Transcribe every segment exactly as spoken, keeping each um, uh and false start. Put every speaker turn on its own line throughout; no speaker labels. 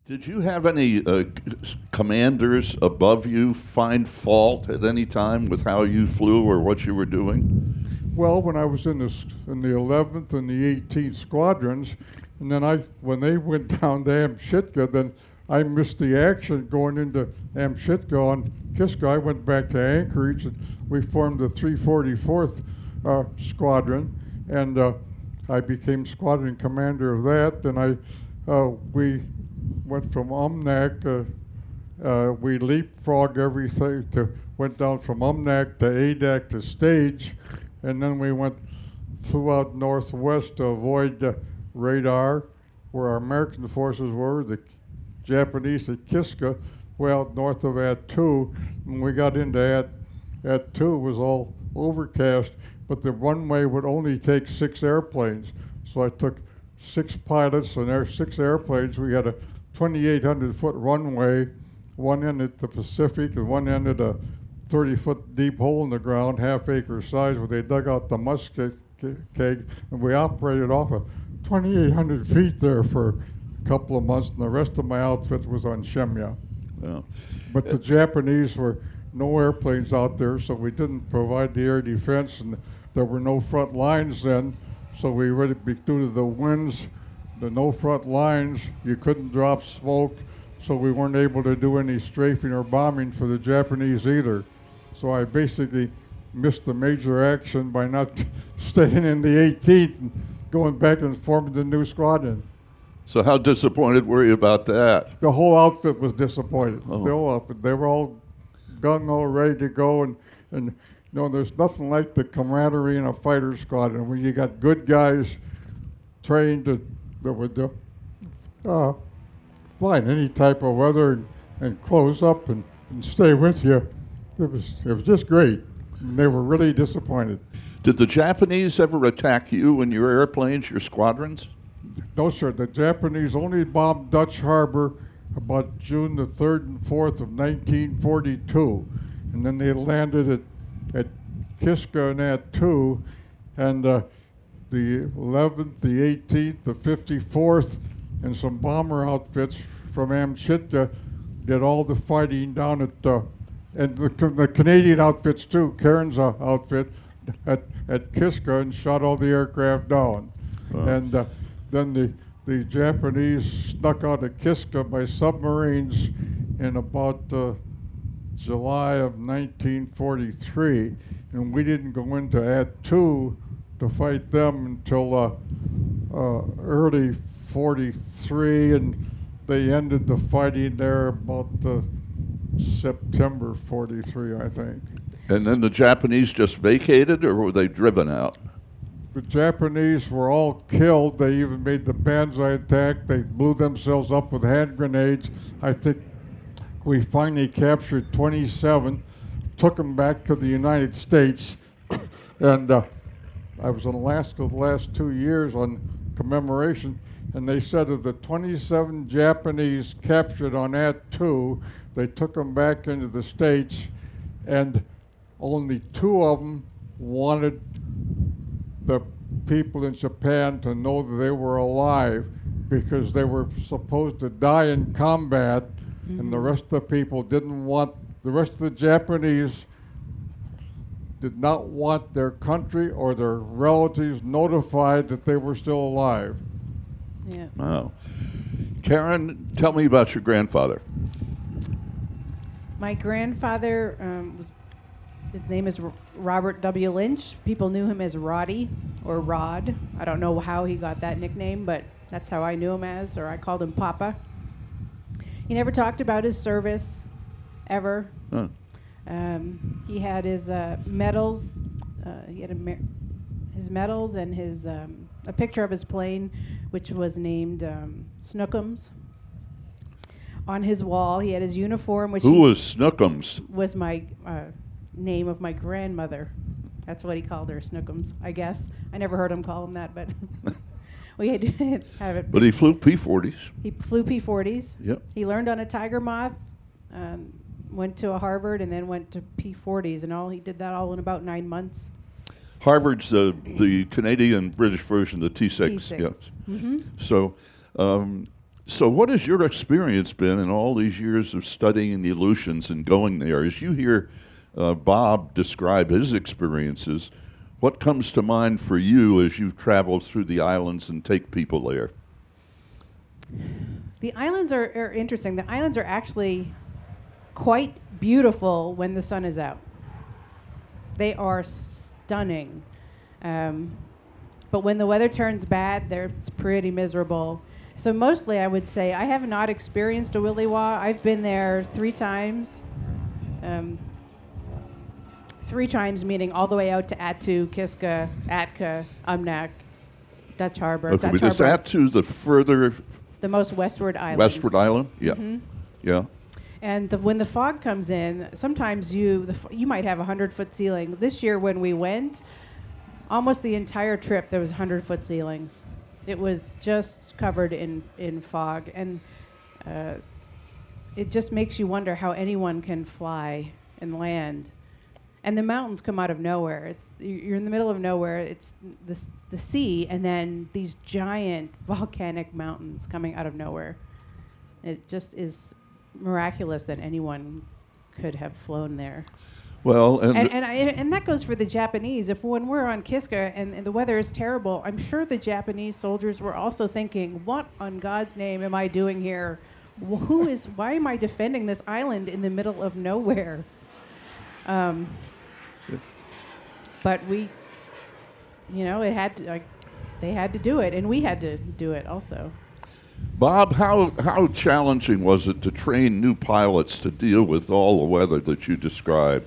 Did you have any uh, c- commanders above you find fault at any time with how you flew or what you were doing?
Well, when I was in the s- in the eleventh and the eighteenth squadrons, and then I when they went down to Amchitka, then I missed the action going into Amchitka on Kiska. I went back to Anchorage, and we formed the three forty-fourth uh, Squadron, and uh, I became squadron commander of that. Then I uh, we went from Umnak. Uh, uh, we leapfrogged everything to went down from Umnak to Adak to Stage, and then we went flew out northwest to avoid uh, radar, where our American forces were. The Japanese at Kiska, well north of Attu. When we got into At Attu, it was all overcast, but the runway would only take six airplanes. So I took six pilots and their six airplanes. We had a twenty-eight hundred foot runway, one end at the Pacific and one end at a thirty foot deep hole in the ground, half acre size, where they dug out the muskeg keg, and we operated off of twenty-eight hundred feet there for a couple of months, and the rest of my outfit was on Shemya.
Yeah.
But the Japanese were no airplanes out there, so we didn't provide the air defense, and there were no front lines then, so we really, be- due to the winds, the no front lines, you couldn't drop smoke, so we weren't able to do any strafing or bombing for the Japanese either. So I basically missed the major action by not staying in the eighteenth and going back and forming the new squadron.
So how disappointed were you about that?
The whole outfit was disappointed.
Oh.
The whole outfit. They were all gung-ho, ready to go, and, and you know, there's nothing like the camaraderie in a fighter squadron when you got good guys trained to, that would do, uh, fly in any type of weather and, and close up and, and stay with you. It was it was just great. And they were really disappointed.
Did the Japanese ever attack you and your airplanes, your squadrons?
No, sir. The Japanese only bombed Dutch Harbor about June the third and fourth of nineteen forty-two. And then they landed at, at Kiska and Attu, and uh, the eleventh, the eighteenth, the fifty-fourth, and some bomber outfits from Amchitka did all the fighting down at, uh, and the, the Canadian outfits too, Karen's uh, outfit, at, at Kiska, and shot all the aircraft down.
Wow.
And uh, then the, the Japanese snuck out of Kiska by submarines in about uh, July of nineteen forty-three, and we didn't go into Attu to fight them until uh, uh, early forty-three, and they ended the fighting there about uh, September forty-three, I think.
And then the Japanese just vacated, or were they driven out?
The Japanese were all killed. They even made the Banzai attack. They blew themselves up with hand grenades. I think we finally captured twenty-seven, took them back to the United States, and uh, I was in Alaska the last two years on commemoration, and they said of the twenty-seven Japanese captured on Attu, they took them back into the States, and only two of them wanted the people in Japan to know that they were alive, because they were supposed to die in combat, mm-hmm. and the rest of the people didn't want, the rest of the Japanese did not want their country or their relatives notified that they were still alive.
Yeah.
Wow. Karen, tell me about your grandfather.
My grandfather um, was, his name is R- Robert W. Lynch. People knew him as Roddy or Rod. I don't know how he got that nickname, but that's how I knew him as, or I called him Papa. He never talked about his service, ever.
Huh.
Um, he had his uh, medals. Uh, he had a mer- his medals and his um, a picture of his plane, which was named um, Snookums. On his wall, he had his uniform, which
Who
he
was Snookums?
was my uh, name of my grandmother. That's what he called her, Snookums, I guess. I never heard him call him that, but we had to have it.
But he flew P forties.
He flew P forties.
Yep.
He learned on a Tiger Moth, um, went to a Harvard, and then went to P forties, and all he did that all in about nine months.
Harvard's uh, the Canadian British version, the T six.
T six.
Yes.
Mm-hmm.
So, um, So what has your experience been in all these years of studying the Aleutians and going there? As you hear uh, Bob describe his experiences, what comes to mind for you as you travel through the islands and take people there?
The islands are, are interesting. The islands are actually quite beautiful when the sun is out. They are stunning. Um, but when the weather turns bad, they're, it's pretty miserable. So mostly I would say I have not experienced a Willy Wah. I've been there three times. Um, three times meaning all the way out to Attu, Kiska, Atka, Umnak, Dutch Harbor.
Okay,
Dutch
but is
Harbor,
Attu the further
the most westward island.
westward island? Yeah.
Mhm.
Yeah.
And the, when the fog comes in, sometimes you the, f- you might have a hundred-foot ceiling. This year when we went, almost the entire trip there was hundred-foot ceilings. It was just covered in, in fog, and uh, it just makes you wonder how anyone can fly and land. And the mountains come out of nowhere. It's you're in the middle of nowhere. It's the s- the sea, and then these giant volcanic mountains coming out of nowhere. It just is miraculous that anyone could have flown there.
Well, and,
And and, I, and that goes for the Japanese. If when we're on Kiska and, and the weather is terrible, I'm sure the Japanese soldiers were also thinking, "What on God's name am I doing here? Wh- Who is? Why am I defending this island in the middle of nowhere?" Um, but we, you know, it had to. Like, they had to do it, and we had to do it also.
Bob, how how challenging was it to train new pilots to deal with all the weather that you described?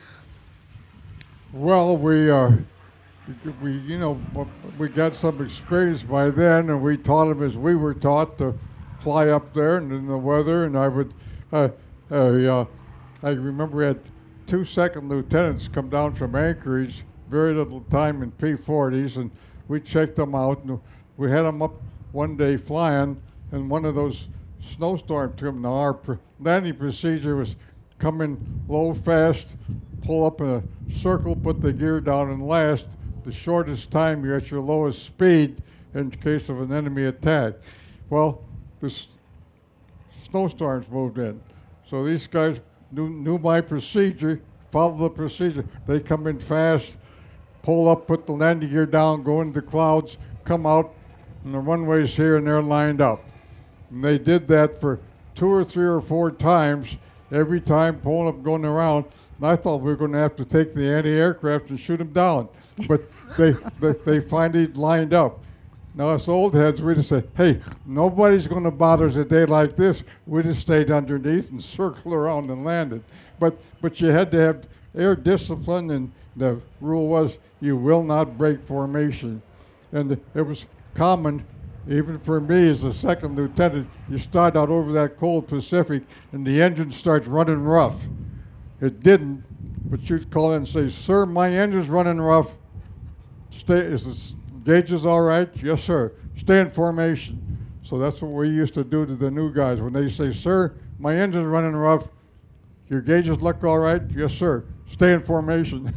Well, we, uh, we, you know, w- we got some experience by then, and we taught them as we were taught to fly up there and in the weather. And I would, uh, uh, uh, I remember we had two second lieutenants come down from Anchorage, very little time in P forties, and we checked them out, and we had them up one day flying, and one of those snowstorms came. Now our pr- landing procedure was come in low, fast, pull up in a circle, put the gear down, and last. The shortest time you're at your lowest speed in case of an enemy attack. Well, this snowstorms moved in, so these guys knew, knew my procedure, followed the procedure. They come in fast, pull up, put the landing gear down, go into the clouds, come out, and the runways here and there lined up. And they did that for two or three or four times, every time pulling up, going around. And I thought we were going to have to take the anti-aircraft and shoot them down. But they, they they finally lined up. Now, us old heads, we just said, hey, nobody's going to bother us a day like this. We just stayed underneath and circled around and landed. But but you had to have air discipline, and the rule was you will not break formation. And it was common, even for me as a second lieutenant, you start out over that cold Pacific and the engine starts running rough. It didn't, but you'd call in and say, sir, my engine's running rough. Stay, is the gauges all right? Yes, sir. Stay in formation. So that's what we used to do to the new guys. When they say, sir, my engine's running rough, your gauges look all right? Yes, sir. Stay in formation.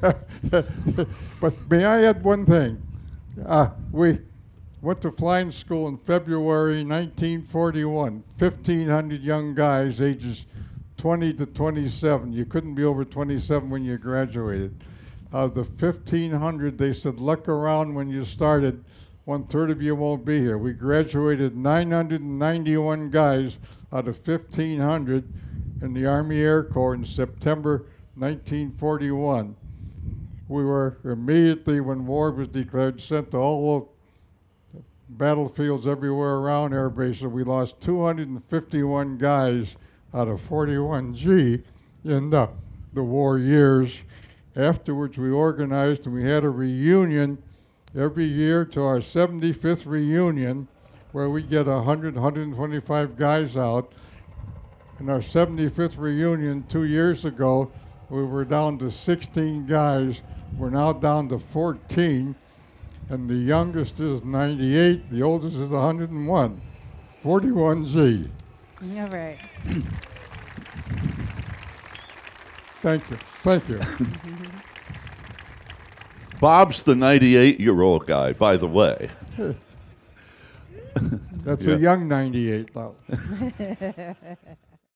But may I add one thing? Uh, we went to flying school in February nineteen forty-one. fifteen hundred young guys, ages twenty to twenty-seven. You couldn't be over twenty-seven when you graduated. Out of the fifteen hundred, they said, look around when you started. One third of you won't be here. We graduated nine hundred ninety-one guys out of fifteen hundred in the Army Air Corps in September nineteen forty-one. We were immediately, when war was declared, sent to all the battlefields everywhere around air bases. We lost two hundred fifty-one guys out of forty-one G in the, the war years. Afterwards, we organized and we had a reunion every year to our seventy-fifth reunion, where we get one hundred, one hundred twenty-five guys out. In our seventy-fifth reunion two years ago, we were down to sixteen guys. We're now down to fourteen, and the youngest is ninety-eight, the oldest is one hundred one, forty-one G.
All right.
Thank you, thank you.
Bob's the ninety-eight-year-old guy, by the way.
That's
Yeah.
a young ninety-eight, though.